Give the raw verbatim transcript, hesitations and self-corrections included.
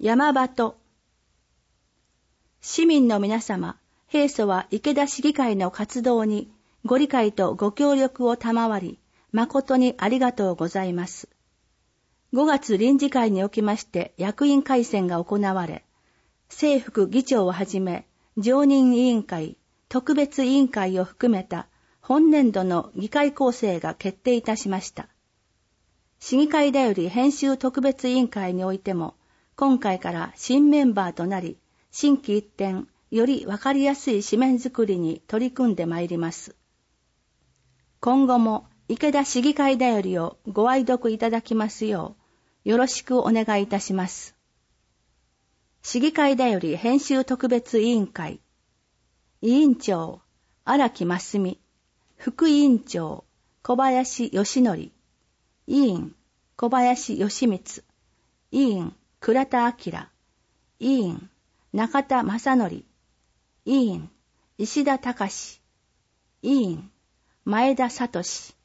山鳩。市民の皆様、平素は池田市議会の活動にご理解とご協力を賜り、誠にありがとうございます。ごがつ臨時会におきまして役員改選が行われ、正副議長をはじめ、常任委員会、特別委員会を含めた本年度の議会構成が決定いたしました。市議会だより編集特別委員会においても、今回から新メンバーとなり、心機一転、よりわかりやすい紙面作りに取り組んでまいります。今後も池田市議会だよりをご愛読いただきますよう、よろしくお願いいたします。市議会だより編集特別委員会、委員長、荒木真澄、副委員長、小林義則、委員、小林義光、委員、倉田明、委員、中田正則、委員、石田隆、委員、前田聡、